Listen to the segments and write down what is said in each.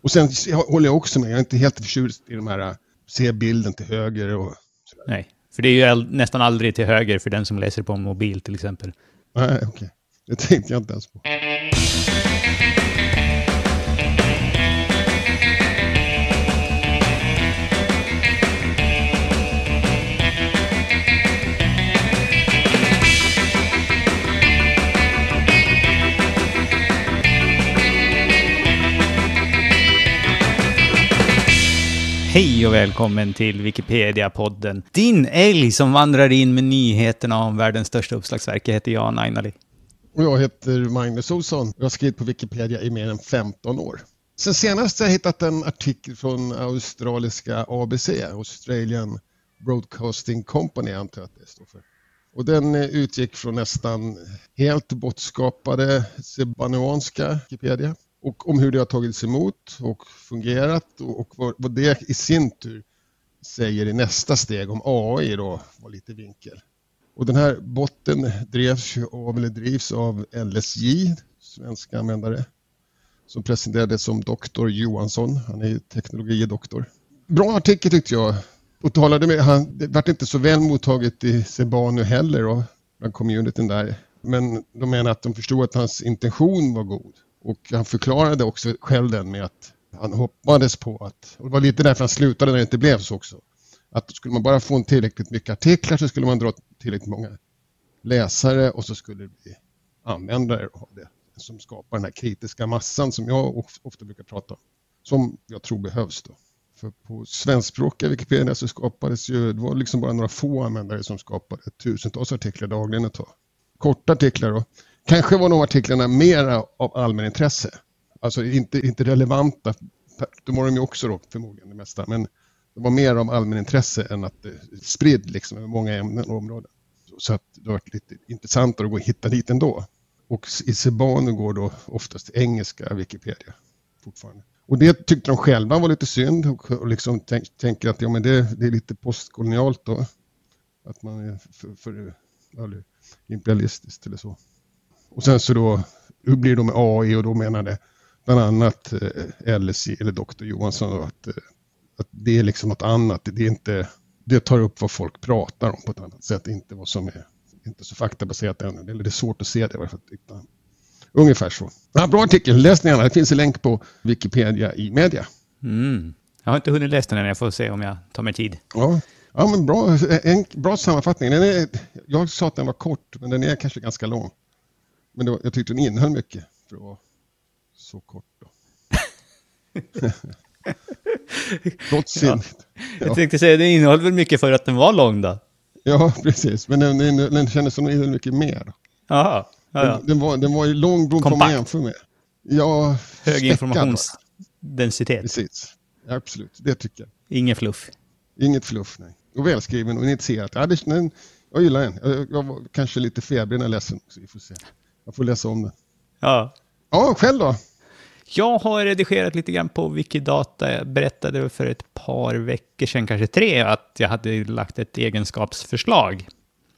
Och sen håller jag också med, jag är inte helt förtjust i de här se bilden till höger och sådär. Nej, för det är ju nästan aldrig till höger för den som läser på en mobil till exempel. Nej, okej. Det tänkte jag inte ens på. Hej och välkommen till Wikipedia-podden. Din älg som vandrar in med nyheterna om världens största uppslagsverk. Jag heter Jan Ainali. Och jag heter Magnus Olsson. Jag har skrivit på Wikipedia i mer än 15 år. Sen senast har jag hittat en artikel från australiska ABC, Australian Broadcasting Company antar jag att det står för. Och den utgick från nästan helt bortskapade cebanuanska Wikipedia. Och om hur det har tagits emot och fungerat och vad det i sin tur säger i nästa steg om AI då var lite vinkel. Och den här botten drivs av LSJ, svenska användare, som presenterades som Dr. Johansson. Han är teknologidoktor. Bra artikel tyckte jag. Och talade med, det var inte så väl mottaget i Cebanu heller då, bland communityn där. Men de menar att de förstod att hans intention var god. Och han förklarade också själv den med att han hoppades på att, och det var lite därför han slutade när det inte blev så också, att skulle man bara få en tillräckligt mycket artiklar så skulle man dra tillräckligt många läsare och så skulle det bli användare av det som skapar den här kritiska massan som jag ofta brukar prata om, som jag tror behövs då. För på svenskspråkiga Wikipedia så skapades ju, det var liksom bara några få användare som skapade tusentals artiklar dagligen ett tag. Korta artiklar då. Kanske var de artiklarna mer av allmänintresse. Alltså inte relevanta. De var de ju också då förmodligen det mesta. Men det var mer av allmänintresse än att det spridd liksom över många ämnen och områden. Så att det var lite intressantare att gå och hitta dit ändå. Och i Cebanu går då oftast engelska Wikipedia fortfarande. Och det tyckte de själva var lite synd. Och liksom tänker att ja, men det är lite postkolonialt då. Att man är för imperialistiskt eller så. Och sen så då, hur blir det med AI och då menade bland annat LSI eller Dr. Johansson då, att det är liksom något annat. Det är inte, det tar upp vad folk pratar om på ett annat sätt, inte vad som är inte så faktabaserat ännu. Eller det är svårt att se det i varje fall. Ungefär så. Ja, bra artikel, läs den gärna. Det finns en länk på Wikipedia i media. Jag har inte hunnit läsa den än, jag får se om jag tar mig tid. Ja men bra, en bra sammanfattning. Jag sa att den var kort, men den är kanske ganska lång. Men jag tyckte den innehöll mycket för att vara så kort då. Gott sinnigt. Jag tänkte säga, det innehöll väl mycket för att den var lång då? Ja, precis. Men den kändes som den innehöll mycket mer. Jaha. Ja. Den var ju lång beroende på vad man jämför med. Ja, hög informationsdensitet. Precis, ja, absolut. Det tycker jag. Ingen fluff. Inget fluff, nej. Och välskriven och initierat. Ja, jag gillar den. Jag var kanske lite febrig när jag läste den också. Vi får se. Jag får läsa om den. Ja. Ja, själv då? Jag har redigerat lite grann på Wikidata. Jag berättade för ett par veckor sedan, kanske 3, att jag hade lagt ett egenskapsförslag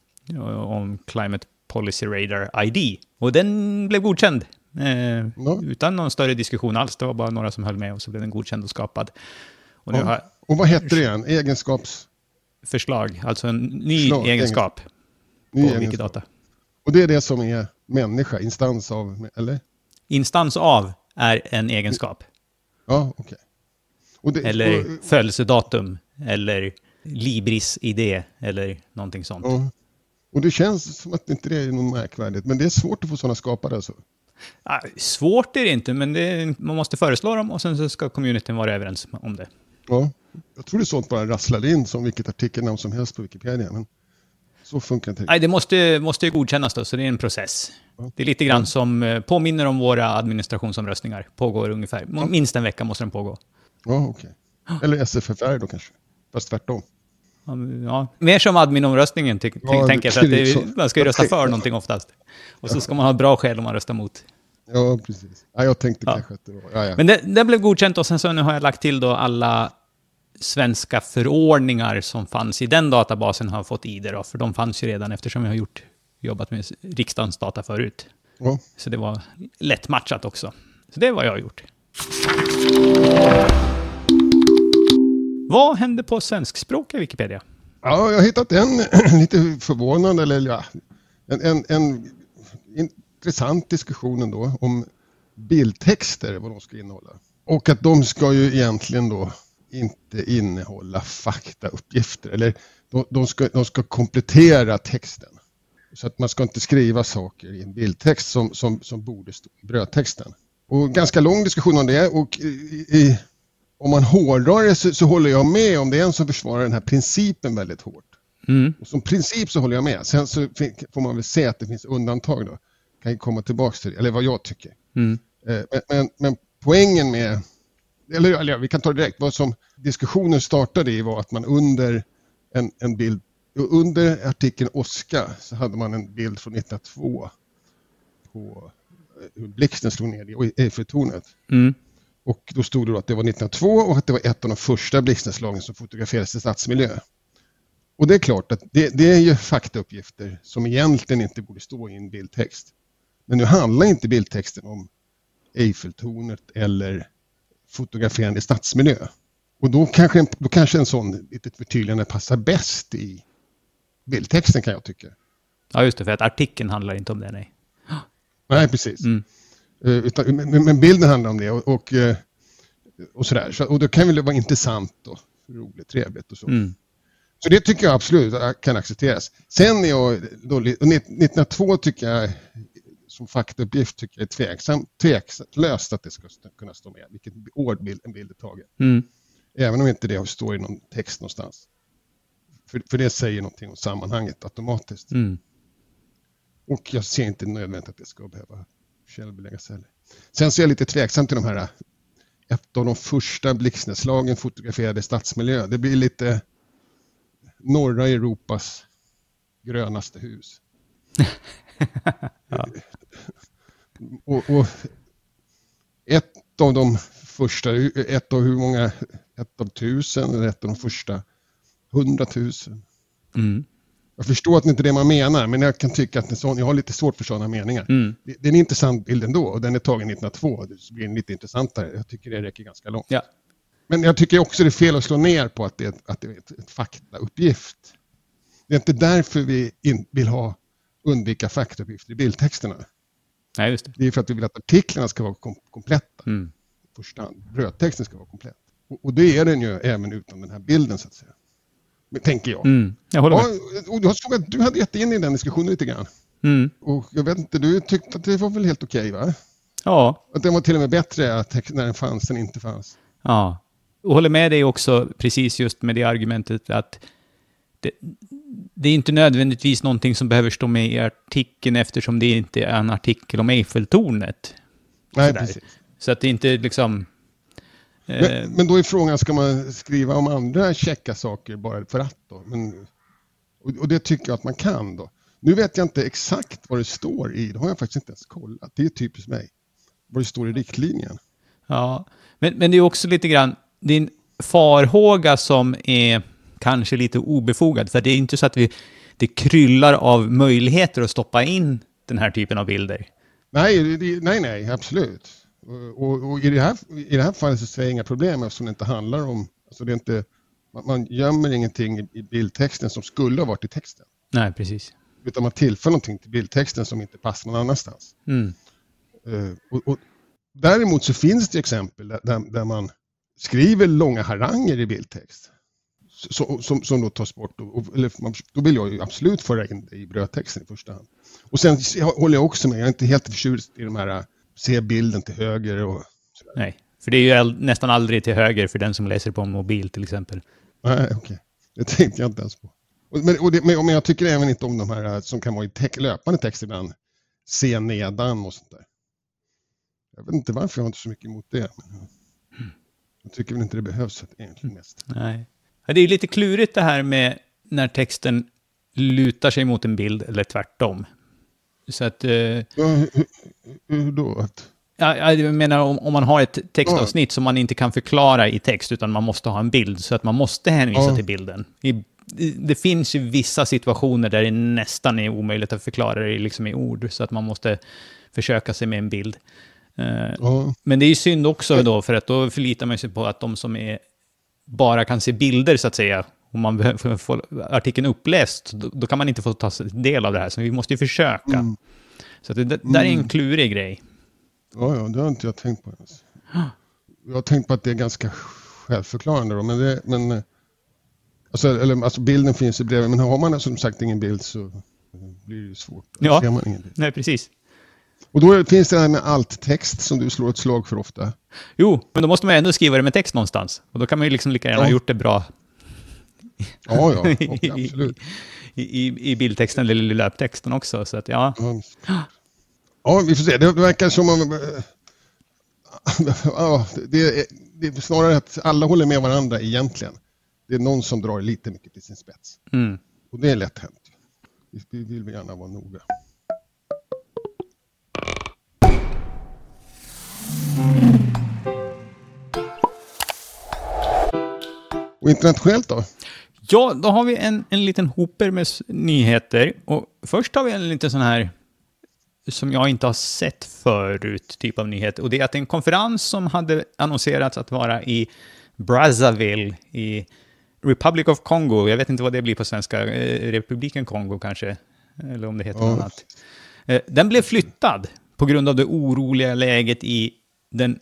om Climate Policy Radar ID. Och den blev godkänd. Utan någon större diskussion alls. Det var bara några som höll med och så blev den godkänd och skapad. Och, nu och vad heter det igen? Förslag, alltså en ny egenskap på Wikidata. Och det är det som är människa, instans av, eller? Instans av är en egenskap. Ja, okej. Eller födelsedatum, eller Libris-idé, eller någonting sånt. Ja. Och det känns som att inte det är något märkvärdigt, men det är svårt att få sådana skapade alltså. Ja, svårt är det inte, men man måste föreslå dem och sen så ska communityn vara överens om det. Ja, jag tror det är sånt bara rasslade in som vilket artikelnamn som helst på Wikipedia, men så funkar inte det. Nej, det måste ju godkännas då, så det är en process. Ja. Det är lite grann som påminner om våra administrationsomröstningar. Pågår ungefär. Minst en vecka måste den pågå. Ja, okej. Eller SFFR då kanske. Fast tvärtom. Ja, mer som adminomröstningen tänker jag. För att man ska ju rösta för någonting oftast. Och så ska man ha bra skäl om man röstar mot. Ja, precis. Ja, jag tänkte kanske att det var... Ja. Men det blev godkänt och sen så nu har jag lagt till då alla svenska förordningar som fanns i den databasen har fått ID då. För de fanns ju redan eftersom jag har jobbat med riksdagens data förut. Ja. Så det var lätt matchat också. Så det är vad jag har gjort. vad hände på svenskspråkiga Wikipedia? Ja, jag har hittat en lite förvånande, eller ja, en intressant diskussion ändå om bildtexter, vad de ska innehålla. Och att de ska ju egentligen då inte innehålla faktauppgifter, eller de ska komplettera texten. Så att man ska inte skriva saker i en bildtext som borde stå i brödtexten. Och ganska lång diskussion om det, och om man hårdrar det så håller jag med om det är en som försvarar den här principen väldigt hårt. Och som princip så håller jag med. Sen så får man väl se att det finns undantag då. Kan ju komma tillbaka till det, eller vad jag tycker. Men poängen med, eller vi kan ta det direkt, vad som diskussionen startade i var att man under en bild, under artikeln Oskar så hade man en bild från 1902 på hur blixten slog ner i Eiffeltornet. Och då stod det då att det var 1902 och att det var ett av de första blixtnedslagen som fotograferades i stadsmiljö. Och det är klart att det är ju faktauppgifter som egentligen inte borde stå i en bildtext. Men nu handlar inte bildtexten om Eiffeltornet eller fotograferande i stadsmiljö. Och då kanske en sån litet förtydligande passar bäst i bildtexten, kan jag tycka. Ja, just det, för att artikeln handlar inte om det, nej. Nej, precis. Men bilden handlar om det och sådär. Och då kan det vara intressant och roligt, trevligt och så. Så det tycker jag absolut kan accepteras. Sen är jag då, 1902 tycker jag som faktauppgift tycker jag är tvekslöst att det ska kunna stå med. Vilket år en bild är taget. Även om inte det står i någon text någonstans. För det säger någonting om sammanhanget automatiskt. Och jag ser inte nödvändigt att det ska behöva källbeläggas heller. Sen så är jag lite tveksam till de här, ett av de första blixtnedslagen fotograferade stadsmiljö. Det blir lite norra Europas grönaste hus. och ett av de första, ett av hur många, ett av 1000 eller ett av de första 100 000. Jag förstår att det inte är det man menar, men jag kan tycka att jag har lite svårt för sådana meningar. Det är en intressant bild ändå, och den är tagen 1902, så blir den lite intressantare. Jag tycker det räcker ganska långt. Ja. Men jag tycker också det är fel att slå ner på att det är ett faktauppgift. Det är inte därför vi vill undvika faktauppgifter i bildtexterna. Nej, just det. Det är för att vi vill att artiklarna ska vara kompletta. Första hand. Brödtexten ska vara komplett. Och det är den ju även utan den här bilden, så att säga. Men, tänker jag. Jag håller med. Och jag såg att du hade gett in i den diskussionen lite grann. Och jag vet inte, du tyckte att det var väl helt okej, va? Ja. Att den var till och med bättre när den fanns än inte fanns. Ja. Och håller med dig också precis just med det argumentet att det är inte nödvändigtvis någonting som behöver stå med i artikeln, eftersom det inte är en artikel om Eiffeltornet. Nej, precis. Så att det inte liksom... Men då är frågan, ska man skriva om andra checka saker bara för att då? Och det tycker jag att man kan då. Nu vet jag inte exakt vad det står i, det har jag faktiskt inte ens kollat. Det är typiskt mig. Vad det står i riktlinjen. Ja, men det är också lite grann din farhåga som är kanske lite obefogad. För det är inte så att det kryllar av möjligheter att stoppa in den här typen av bilder. Nej, absolut. Och i det här fallet så ser jag inga problem, eftersom det inte handlar om, alltså det är inte, man gömmer ingenting i bildtexten som skulle ha varit i texten. Nej, precis. Utan man tillför någonting till bildtexten som inte passar någon annanstans. Och däremot så finns det exempel där man skriver långa haranger i bildtext som då tas bort. Då vill jag ju absolut föra in det i brödtexten i första hand. Och sen håller jag också med, jag är inte helt förtjust i de här se bilden till höger och sådär. Nej, för det är ju nästan aldrig till höger för den som läser på en mobil till exempel. Nej, okej. Det tänkte jag inte ens på. Men jag tycker även inte om de här som kan vara i löpande text ibland. Se nedan och sånt där. Jag vet inte varför jag har inte så mycket emot det. Men jag tycker väl inte det behövs egentligen mest. Nej. Det är lite klurigt det här med när texten lutar sig mot en bild eller tvärtom. Så att... hur då? Ja, jag menar om man har ett textavsnitt som man inte kan förklara i text utan man måste ha en bild så att man måste hänvisa till bilden. Det finns ju vissa situationer där det nästan är omöjligt att förklara det liksom i ord så att man måste försöka sig med en bild. Men det är ju synd också då, för att då förlitar man sig på att de som är bara kan se bilder så att säga, om man behöver få artikeln uppläst, då kan man inte få ta del av det här. Så vi måste ju försöka. Så att det där är en klurig grej. Ja, det har inte jag tänkt på ens. Jag har tänkt på att det är ganska självförklarande då, men alltså bilden finns i brevet, men har man som sagt ingen bild så blir det ju svårt. Ja, ser man ingen bild. Nej, precis. Och då finns det här med alt-text som du slår ett slag för ofta. Jo, men då måste man ändå skriva det med text någonstans. Och då kan man ju liksom lika gärna ha gjort det bra. Ja, absolut. I bildtexten eller i löptexten också. Så att, ja, vi får se. Det verkar som om... det är snarare att alla håller med varandra egentligen. Det är någon som drar lite mycket till sin spets. Och det är lätt hänt. Vi vill gärna vara noga. Och internationellt då? Ja, då har vi en liten hoper med nyheter. Och först har vi en liten sån här som jag inte har sett förut typ av nyheter. Och det är att en konferens som hade annonserats att vara i Brazzaville i Republic of Congo. Jag vet inte vad det blir på svenska. Republiken Kongo kanske. Eller om det heter något annat. Den blev flyttad på grund av det oroliga läget i den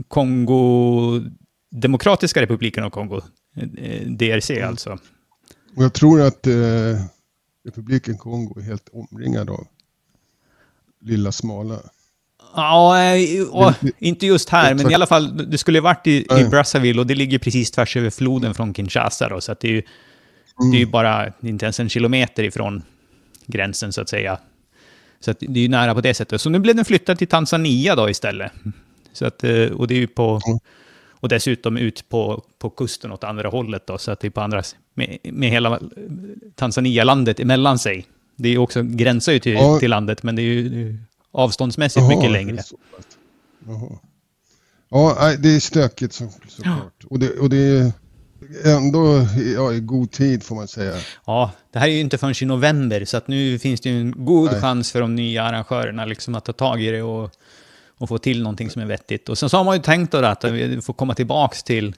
Demokratiska republiken av Kongo. DRC alltså. Och jag tror att Republiken Kongo är helt omringad av lilla smala. Ja, inte just här, men i alla fall, det skulle varit i Brazzaville och det ligger precis tvärs över floden från Kinshasa då, så att det är ju bara inte ens en kilometer ifrån gränsen så att säga. Så att det är ju nära på det sättet. Så nu blev den flyttad till Tanzania då istället. Så att, och det är ju på... Och dessutom ut på kusten åt andra hållet då, så att det är på andra... Med hela Tanzania-landet emellan sig. Det är ju också, gränsar ju till landet, men det är ju avståndsmässigt mycket längre. Ja, det är stökigt såklart. Och det är ändå i god tid får man säga. Ja, det här är ju inte förrän i november, så att nu finns det ju en god chans för de nya arrangörerna liksom att ta tag i det och få till någonting som är vettigt. Och sen så har man ju tänkt då att vi får komma tillbaks till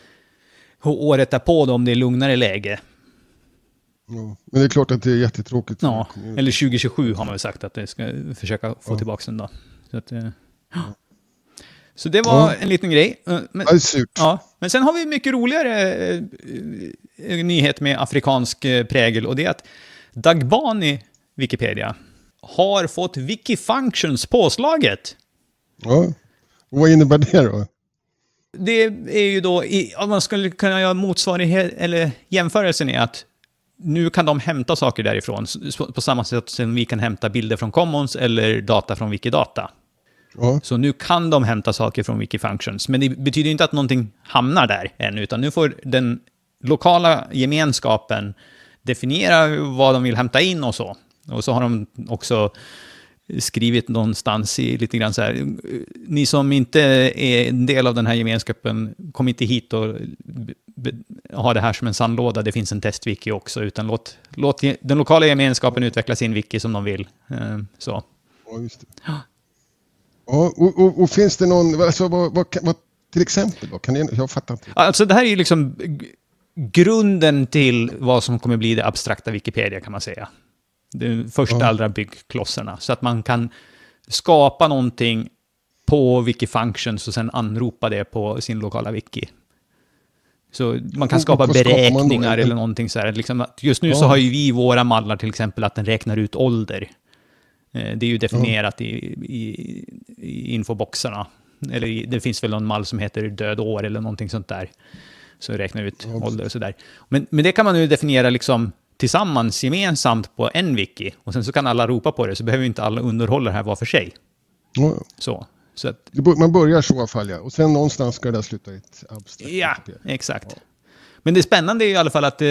året därpå då, om det är lugnare läge. Ja, men det är klart att det är jättetråkigt. Ja, eller 2027 har man väl sagt att det ska försöka få tillbaka den då. Så, att, så det var en liten grej. Men, det är surt. Ja, men sen har vi mycket roligare nyhet med afrikansk prägel, och det är att Dagbani Wikipedia har fått Wikifunctions påslaget. Ja, och vad innebär det då? Det är ju då, om man skulle kunna göra motsvarighet eller jämförelsen är att nu kan de hämta saker därifrån på samma sätt som vi kan hämta bilder från Commons eller data från Wikidata. Ja. Så nu kan de hämta saker från Wikifunctions, men det betyder inte att någonting hamnar där än, utan nu får den lokala gemenskapen definiera vad de vill hämta in och så. Och så har de också skrivit någonstans i lite grann så här: ni som inte är en del av den här gemenskapen, kom inte hit och ha det här som en sandlåda, det finns en testwiki också, utan låt den lokala gemenskapen utveckla sin wiki som de vill. Så. Ja, just det. Ja, och finns det någon, alltså, vad till exempel då? Jag fattar inte. Alltså det här är ju liksom grunden till vad som kommer bli det abstrakta Wikipedia, kan man säga. De första allra byggklossarna. Så att man kan skapa någonting på Wikifunctions och sen anropa det på sin lokala wiki. Så man kan skapa beräkningar eller någonting så här. Liksom, just nu så har ju vi våra mallar till exempel att den räknar ut ålder. Det är ju definierat i infoboxarna. Eller det finns väl någon mall som heter död år eller någonting sånt där. Så räknar ut ålder och sådär. Men det kan man nu definiera liksom tillsammans gemensamt på en wiki. Och sen så kan alla ropa på det, så behöver inte alla underhålla det här var för sig. Så att, man börjar så i alla fall, ja. Och sen någonstans ska det där sluta i ett abstrakt. Ja, exakt. Ja. Men det spännande är i alla fall att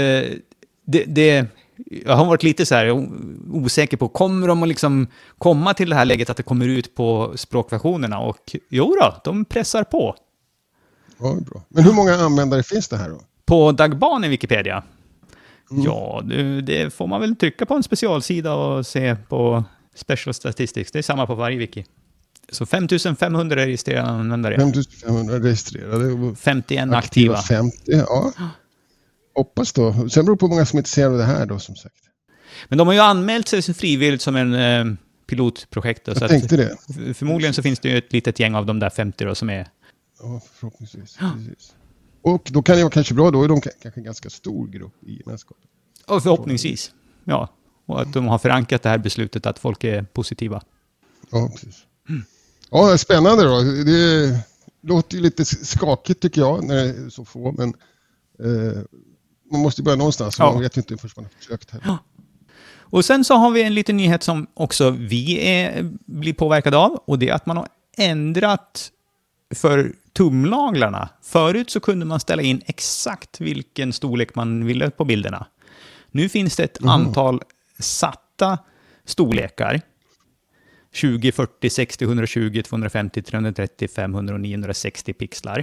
jag har varit lite så här osäker på, kommer de att liksom komma till det här läget att det kommer ut på språkversionerna? Och jo då, de pressar på. Ja, bra. Men hur många användare finns det här då? På Dagbani Wikipedia? Ja, det får man väl trycka på en specialsida och se på Special Statistics. Det är samma på varje wiki. Så 5500 registrerade användare. 5500 registrerade. Och 51 aktiva. 50, ja. Hoppas då. Sen beror det på hur många som är intresserade av det här då, som sagt. Men de har ju anmält sig frivilligt som en pilotprojekt. Då, jag så tänkte det. Förmodligen så finns det ju ett litet gäng av de där 50 då som är... Ja, förhoppningsvis. Precis. Och då kan det vara kanske bra, då är de kanske en ganska stor grupp i gemenskapen. Och förhoppningsvis, ja. Och att de har förankrat det här beslutet att folk är positiva. Ja, precis. Ja, spännande då. Det låter ju lite skakigt tycker jag när det är så få, men man måste börja någonstans. Ja. Man vet ju inte först man har försökt här. Ja. Och sen så har vi en liten nyhet som också blir påverkade av, och det är att man har ändrat för tumnaglarna. Förut så kunde man ställa in exakt vilken storlek man ville på bilderna. Nu finns det ett antal satta storlekar. 20, 40, 60, 120, 250, 330, 500 och 960 pixlar.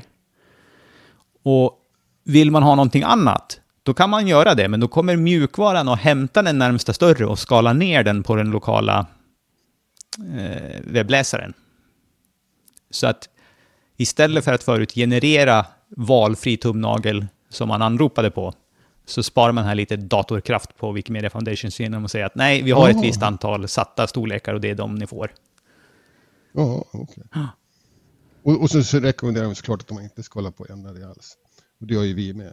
Och vill man ha någonting annat, då kan man göra det. Men då kommer mjukvaran att hämta den närmsta större och skala ner den på den lokala webbläsaren. Så att istället för att förut generera valfri tumnagel som man anropade på, så sparar man här lite datorkraft på Wikimedia Foundation genom att säga att nej, vi har ett visst antal satta storlekar och det är de ni får. Ja, okej. Och så rekommenderar vi såklart att man inte ska hålla på att ändra det alls. Och det gör ju vi med.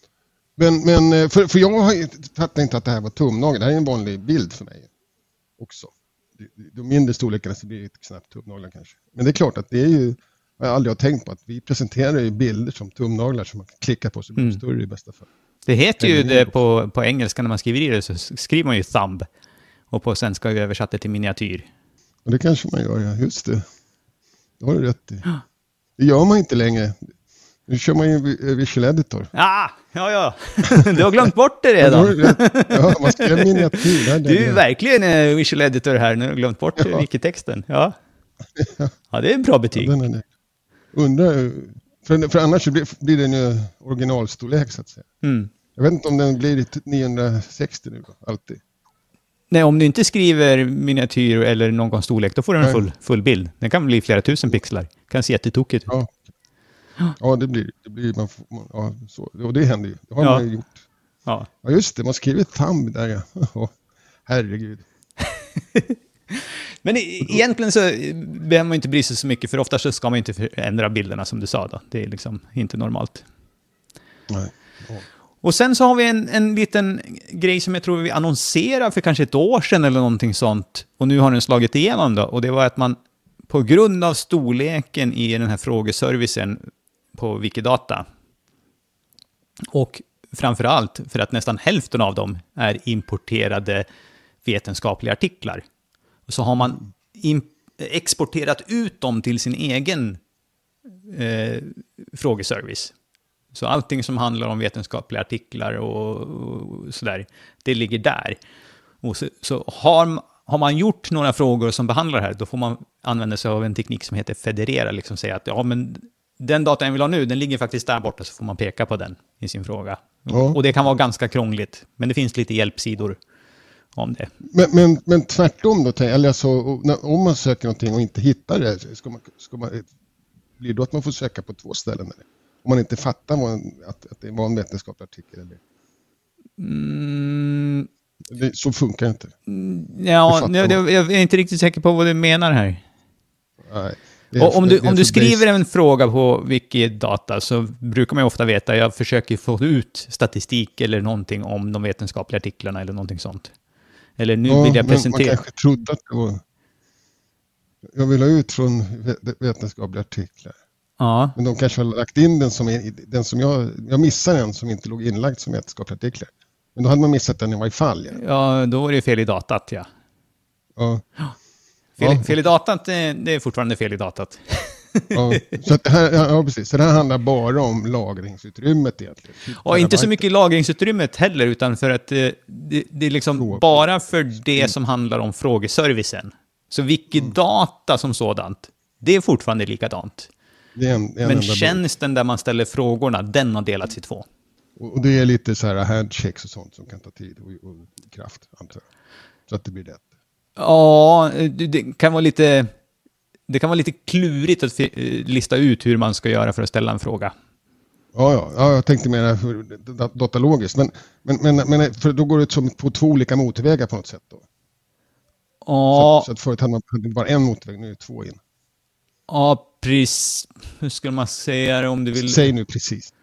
Men för jag fattar inte att det här var tumnagel. Det här är en vanlig bild för mig också. De mindre storlekarna så blir det knappt tumnaglar kanske. Men det är klart att det är ju, jag aldrig har tänkt på att vi presenterar ju bilder som tumnaglar som man kan klicka på så blir det större i bästa fall. Det heter ju det på engelska när man skriver i det, så skriver man ju thumb. Och på svenska har vi översatt det till miniatyr. Och det kanske man gör, ja. Just det. Det har du rätt i. Det gör man inte längre. Nu kör man ju Visual Editor. Ja. Du har glömt bort det redan. Ja, man ska göra miniatyr. Du är verkligen Visual Editor här. Nu har du glömt bort wiki-texten. Ja, det är en bra betyg. Ja, undrar, för annars blir den ju originalstorlek så att säga. Jag vet inte om den blir 960 nu då, alltid. Nej, om du inte skriver miniatyr eller någon storlek, då får du en full bild. Den kan bli flera tusen pixlar. Kan se jättetokigt ut. Ja, det blir så. Och det händer ju. Det har man ju gjort. Ja, just det. Man skriver thumb där. Herregud. Men egentligen så behöver man inte bry sig så mycket, för ofta så ska man inte ändra bilderna som du sa då. Det är liksom inte normalt. Nej. Och sen så har vi en liten grej som jag tror vi annonserade för kanske ett år sedan eller någonting sånt. Och nu har den slagit igenom då. Och det var att man på grund av storleken i den här frågeservicen på Wikidata, och framförallt för att nästan hälften av dem är importerade vetenskapliga artiklar, så har man exporterat ut dem till sin egen frågeservice. Så allting som handlar om vetenskapliga artiklar och sådär, det ligger där. Och så har man gjort några frågor som behandlar det här, då får man använda sig av en teknik som heter federera, liksom säga att ja, men den datan jag vill ha nu, den ligger faktiskt där borta, så får man peka på den i sin fråga. Och det kan vara ganska krångligt, men det finns lite hjälpsidor om det. Men tvärtom då, eller alltså, om man söker någonting och inte hittar det, ska man blir det då att man får söka på 2 ställen? Eller? Om man inte fattar att det var en vetenskaplig artikel? Eller? Så funkar det inte. Ja, jag är inte riktigt säker på vad du menar här. Nej. Om du skriver en fråga på Wikidata, så brukar man ju ofta veta, jag försöker få ut statistik eller någonting om de vetenskapliga artiklarna eller någonting sånt. Eller nu vill jag presentera. Man kanske trodde att det var... Jag vill ha ut från vetenskapliga artiklar. Ja. Men de kanske har lagt in den som jag missade en som inte låg inlagd som vetenskapliga artiklar. Men då hade man missat den i varje fall. Ja, då var det fel i datat, ja. Fel i datat, det är fortfarande fel i datat. Så att det här, precis. Så det här handlar bara om lagringsutrymmet egentligen. Och inte så mycket lagringsutrymmet heller, utan för att det är liksom bara för det som handlar om frågeservicen. Så Wikidata som sådant, det är fortfarande likadant. Men tjänsten där man ställer frågorna, den har delats i 2. Och det är lite så här handshakes och sånt som kan ta tid och kraft, antar jag. Så att det blir rätt. Ja, det kan vara lite... det kan vara lite klurigt att lista ut hur man ska göra för att ställa en fråga. Ja, jag tänkte mer datalogiskt. Men för då går det som på 2 olika motorvägar på något sätt då. Ja. Så att förut hade man bara en motorväg, nu är det 2 in. Ja, precis. Hur skulle man säga det om du vill... Säg nu precis.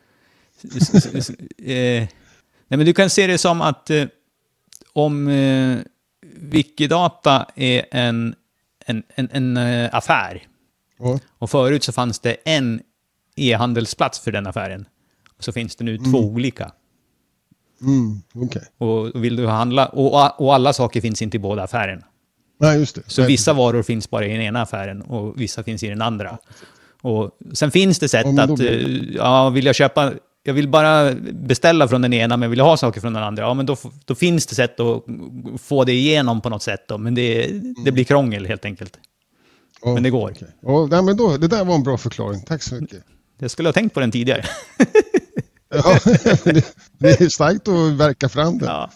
Nej, men du kan se det som att om Wikidata är en affär. Ja. Och förut så fanns det en e-handelsplats för den affären. Och så finns det nu 2 olika. Okay. Och vill du handla... Och alla saker finns inte i båda affärerna. Nej, just det. Så vissa varor finns bara i den ena affären och vissa finns i den andra. Och sen finns det sätt att... Jag vill bara beställa från den ena, men jag vill ha saker från den andra. Ja, men då finns det sätt att få det igenom på något sätt. Då. Men det blir krångel helt enkelt. Men det går. Okay. Men då, det där var en bra förklaring. Tack så mycket. Jag skulle ha tänkt på den tidigare. Ja, det är starkt att verka fram det. Ja.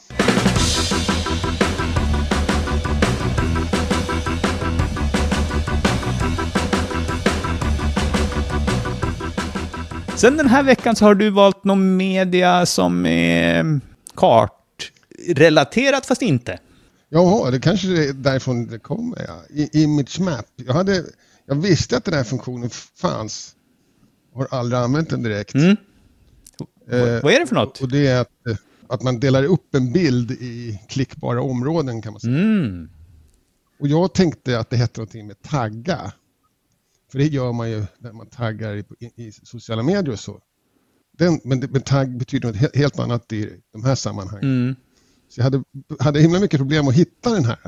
Sen den här veckan så har du valt någon media som är kartrelaterat fast inte. Jaha, det kanske är därifrån det kommer. Ja. Image Map. Jag visste att den här funktionen fanns. Har aldrig använt den direkt. Vad är det för något? Och det är att man delar upp en bild i klickbara områden kan man säga. Och jag tänkte att det hette någonting med tagga. För det gör man ju när man taggar i sociala medier och så. Men tagg betyder något helt annat i de här sammanhangen. Så jag hade himla mycket problem att hitta den här.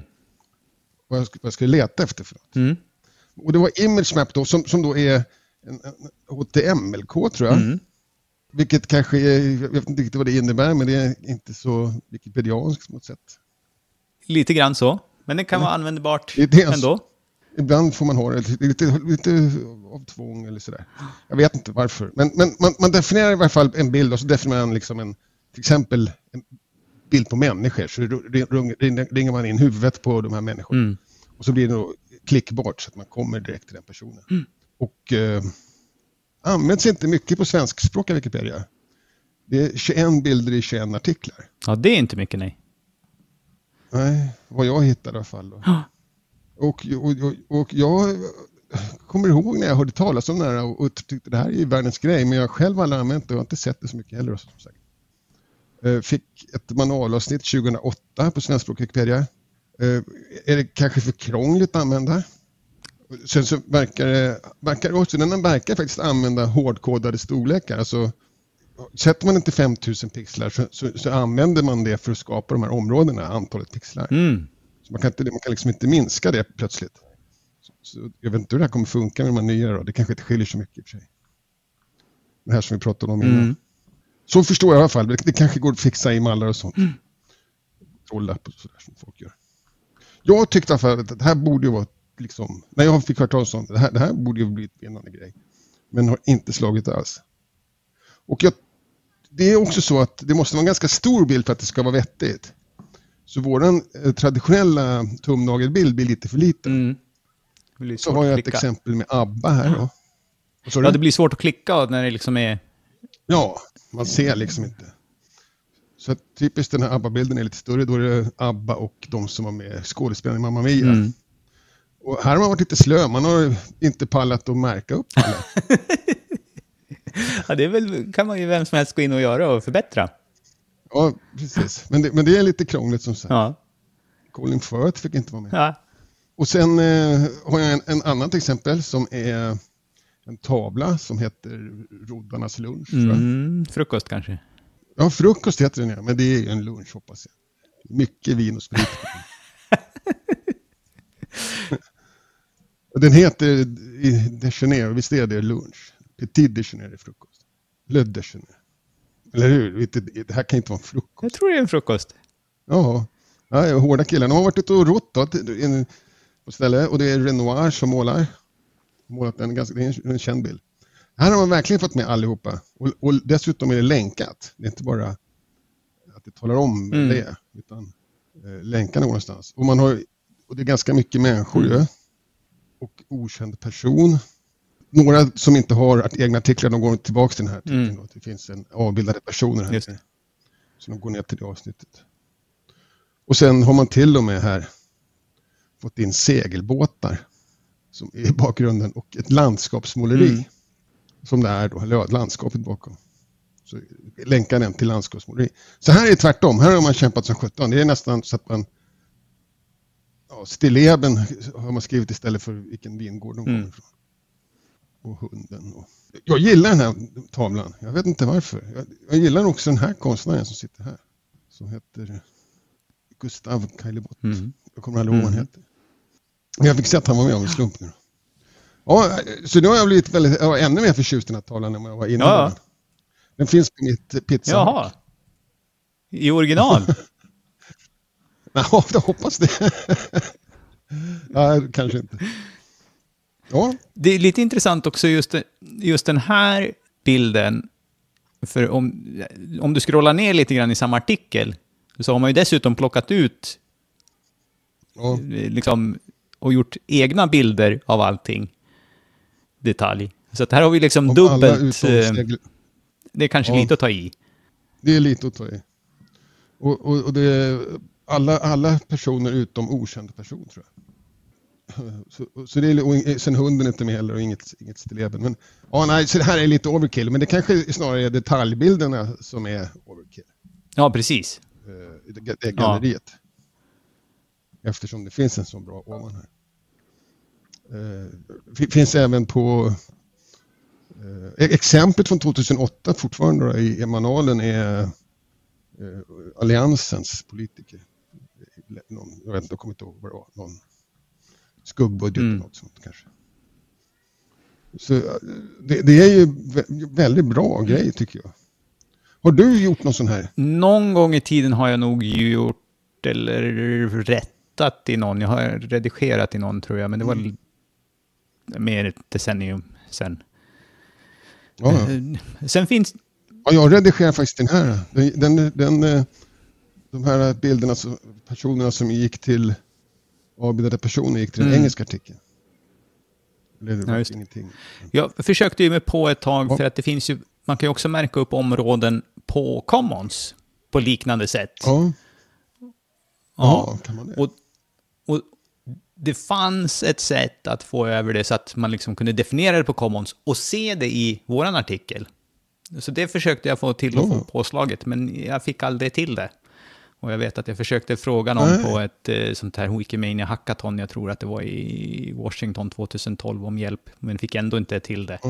Vad jag skulle leta efter för något. Och det var Image Map då, som då är en HTML-kod tror jag. Vilket kanske är, jag vet inte riktigt vad det innebär, men det är inte så wikipedianskt på något sätt. Lite grann så, men det kan vara användbart ändå. Ibland får man ha det lite av tvång eller sådär. Jag vet inte varför. Men man definierar i varje fall en bild och så definierar man liksom till exempel en bild på människor. Så ringer man in huvudet på de här människorna. Och så blir det då klickbart så att man kommer direkt till den personen. Och används inte mycket på svenskspråkiga Wikipedia. Det är 21 bilder i 21 artiklar. Ja, det är inte mycket, nej. Nej, vad jag hittade i alla fall då. Och jag kommer ihåg när jag hörde talas om det här och tyckte det här är världens grej. Men jag själv har aldrig använt det och har inte sett det så mycket heller. Som sagt. Fick ett manualavsnitt 2008 på svenskspråkig Wikipedia. Är det kanske för krångligt att använda? Sen så verkar faktiskt använda hårdkodade storlekar. Alltså, sätter man inte 5000 pixlar så använder man det för att skapa de här områdena, antalet pixlar. Så man kan liksom inte minska det plötsligt. Så jag vet inte hur det här kommer funka med de här nya då. Det kanske inte skiljer så mycket i och för sig. Det här som vi pratade om innan. Så förstår jag i alla fall. Det kanske går att fixa i mallar och sånt. Trolla på sådär som folk gör. Jag tyckte i alla fall att det här borde ju vara liksom, när jag fick höra talas om det här borde ju bli ett vinnande grej. Men har inte slagit alls. Och det är också så att det måste vara en ganska stor bild för att det ska vara vettigt. Så våran traditionella tumnagelbild blir lite för liten. Så har jag ett exempel med ABBA här då. Ja, det blir svårt att klicka när det liksom är... Ja, man ser liksom inte. Så typiskt den här ABBA-bilden är lite större. Då är det ABBA och de som var med skådespelaren i Mamma Mia. Och här har man varit lite slö. Man har inte pallat att märka upp det. Ja, det är väl, kan man ju vem som helst gå in och göra och förbättra. Ja, precis. Men det är lite krångligt som sagt. Ja. Colin Firth fick inte vara med. Ja. Och sen har jag en annat exempel som är en tavla som heter Roddarnas lunch. Frukost kanske. Ja, frukost heter den, ja. Men det är ju en lunch hoppas jag. Mycket vin och sprit. Den heter déjeuner, visst är det lunch. Petit déjeuner är frukost. Le déjeuner. Eller hur? Det här kan inte vara en frukost. Jag tror det är en frukost. Ja, hårda killar. De har varit ute och rott på ställe och det är Renoir som målar. Målat det är en känd bild. Här har man verkligen fått med allihopa. Och dessutom är det länkat. Det är inte bara att det talar om det, utan länkarna någonstans. Och det är ganska mycket människor ju. och okänd person. Några som inte har egna artiklar, de går tillbaka till den här artikeln. Det finns en avbildade personer här. Just. Så de går ner till det avsnittet. Och sen har man till och med här fått in segelbåtar som är i bakgrunden och ett landskapsmåleri som det är då, eller landskapet bakom. Så länkar den till landskapsmåleri. Så här är det tvärtom, här har man kämpat som 17. Det är nästan så att man stilleben har man skrivit istället för vilken vingård de kommer ifrån. Och hunden. Jag gillar den här tavlan, jag vet inte varför. Jag gillar också den här konstnären som sitter här. Som heter Gustav Caillebotte. Jag kommer aldrig ihåg vad han heter. Men jag fick se att han var med om en slump nu. Ja, så nu har jag blivit ännu mer förtjust i den här tavlan än jag var innan. Ja. Den finns på mitt pizza. Jaha. I original? Ja, jag hoppas det. Ja, kanske inte. Ja. Det är lite intressant också just den här bilden. För om du scrollar ner lite grann i samma artikel så har man ju dessutom plockat ut liksom, och gjort egna bilder av allting. Detalj. Så att här har vi liksom dubbelt. Det är kanske lite att ta i. Det är lite att ta i. Och det är alla personer utom okända person, tror jag. Så det är sen hunden inte med heller och inget stilleben. Men så det här är lite overkill, men det kanske snarare är detaljbilderna som är overkill. Ja, precis. Det galleriet. Eftersom det finns en så bra ovan här. Finns även på exemplet från 2008 fortfarande då, i manualen är Alliansens politiker. Jag vet inte, jag kommer inte ihåg vad det var. Någon skuggbudget eller något sånt kanske. Så det är ju väldigt bra grej tycker jag. Har du gjort någon sån här? Någon gång i tiden har jag nog gjort eller rättat i någon. Jag har redigerat i någon, tror jag, men det var mer ett decennium sen. Ja. Sen finns... Ja, jag redigerar faktiskt den här. De här bilderna, personerna som gick till avbildade personer gick till den engelska artikeln. Ja, ingenting. Jag försökte ju med på ett tag för att det finns ju, man kan ju också märka upp områden på Commons på liknande sätt. Ja, kan man det? Och det fanns ett sätt att få över det så att man liksom kunde definiera det på Commons och se det i våran artikel. Så det försökte jag få till att få påslaget, men jag fick aldrig till det. Och jag vet att jag försökte fråga någon på ett sånt här Wikimania hackathon, jag tror att det var i Washington 2012, om hjälp, men fick ändå inte till det.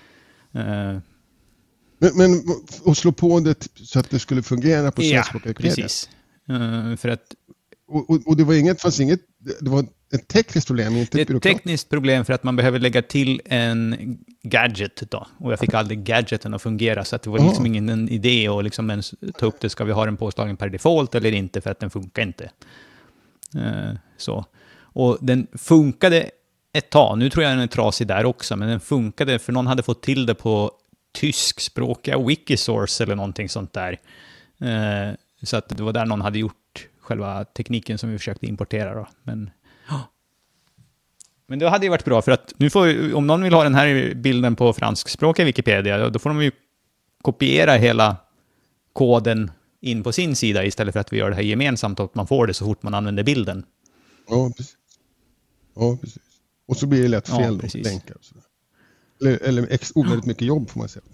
Men att slå på det så att det skulle fungera på svenskspråkiga Wikipedia? Precis. För att... Och det var fanns inget, det var ett tekniskt problem, inte ett byråkratiskt. Tekniskt problem för att man behöver lägga till en gadget då. Och jag fick aldrig gadgeten att fungera, så att det var liksom ingen idé att liksom ens ta upp det. Ska vi ha den påslagen per default eller inte, för att den funkar inte. Så. Och den funkade ett tag. Nu tror jag den är trasig där också, men den funkade för någon hade fått till det på tyskspråkiga Wikisource eller någonting sånt där. Så att det var där någon hade gjort själva tekniken som vi försökte importera då. Men det hade ju varit bra, för att nu om någon vill ha den här bilden på franskspråkiga Wikipedia, då får de ju kopiera hela koden in på sin sida istället för att vi gör det här gemensamt och att man får det så fort man använder bilden. Ja, precis. Och så blir det lätt fel då, länkar och sådär. Eller oväldigt mycket jobb får man säga.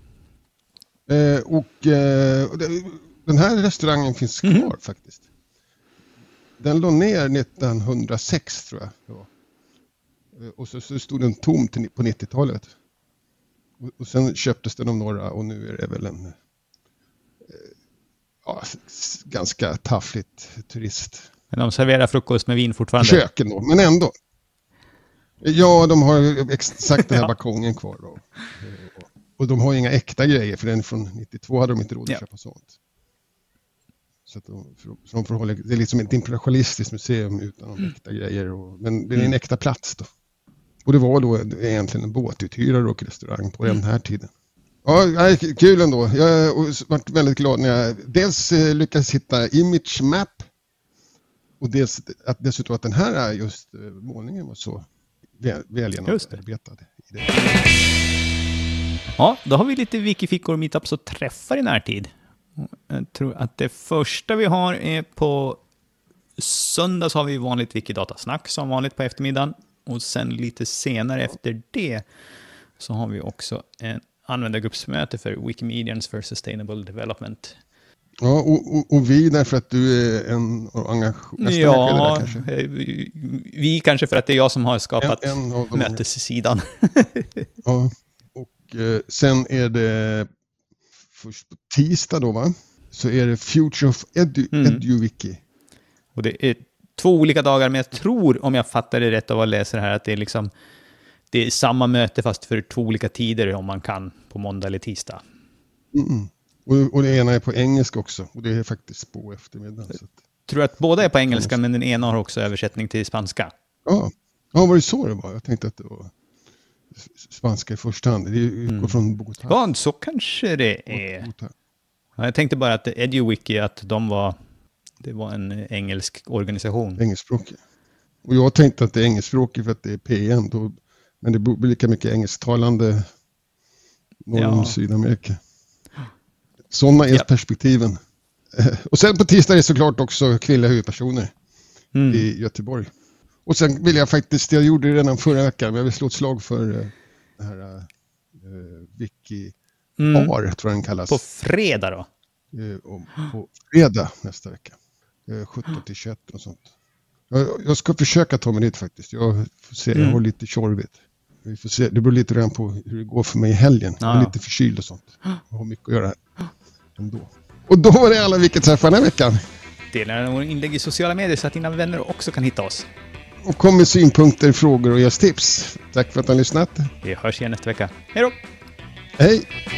Den här restaurangen finns kvar faktiskt. Den låg ner 1906 tror jag. Och så stod den tom på 90-talet. Och sen köptes den av några och nu är det väl en ganska taffligt turist. Men de serverar frukost med vin fortfarande? Köken då, men ändå. Ja, de har exakt den här balkongen kvar då. Och de har inga äkta grejer, för den från 92 hade de inte råd att köpa sånt. Så att de får hålla, det är liksom ett impressionistiskt museum utan de äkta grejer. Men det är en äkta plats då. Och det var då egentligen en båtuthyrare och restaurang på den här tiden. Ja, kul ändå. Jag har varit väldigt glad när jag dels lyckades hitta image map och dels dessutom att den här just målningen var så väl genomarbetad idé. Ja, då har vi lite wikifickor och meetups och träffar i närtid. Jag tror att det första vi har är på söndag, så har vi vanligt Wikidata-snack som vanligt på eftermiddagen. Och sen lite senare efter det så har vi också en användargruppsmöte för Wikimedians for Sustainable Development. Ja, och vi därför att du är en engagerad kanske? Vi kanske för att det är jag som har skapat mötessidan. Ja, och sen är det först på tisdag då, va? Så är det Future of EduWiki. Och det är 2 olika dagar, men jag tror, om jag fattar det rätt av att läsa det här, att det är liksom det är samma möte fast för 2 olika tider om man kan på måndag eller tisdag. Och det ena är på engelska också, och det är faktiskt på eftermiddagen. Så att... Tror att båda är på engelska, men den ena har också översättning till spanska. Ja, var det så det var? Jag tänkte att det var spanska i första hand. Det utgår från Bogotá. Ja, så kanske det är. Ja, jag tänkte bara att EduWiki, att det var en engelsk organisation. Engelskspråkig. Och jag tänkte att det är engelskspråkig för att det är PN. Men det blir lika mycket engelsktalande norr om Sydamerika. Sådana är perspektiven. Och sen på tisdag är det såklart också kvinnliga huvudpersoner i Göteborg. Och sen vill jag faktiskt, jag gjorde det redan förra veckan, men jag vill slå ett slag för det här Wiki tror jag den kallas. På fredag då? På fredag nästa vecka. 17-21 och sånt. Jag ska försöka ta mig dit faktiskt. Jag får se, jag har lite tjorvigt. Vi får se, det beror lite grann på hur det går för mig i helgen. Jag är lite förkyld och sånt. Jag har mycket att göra ändå. Och då var det alla Wiki-träffar den här veckan. Dela våra inlägg i sociala medier så att dina vänner också kan hitta oss. Och kom med synpunkter, frågor och gästtips. Tack för att ni har lyssnat. Vi hörs igen nästa vecka. Hej då! Hej!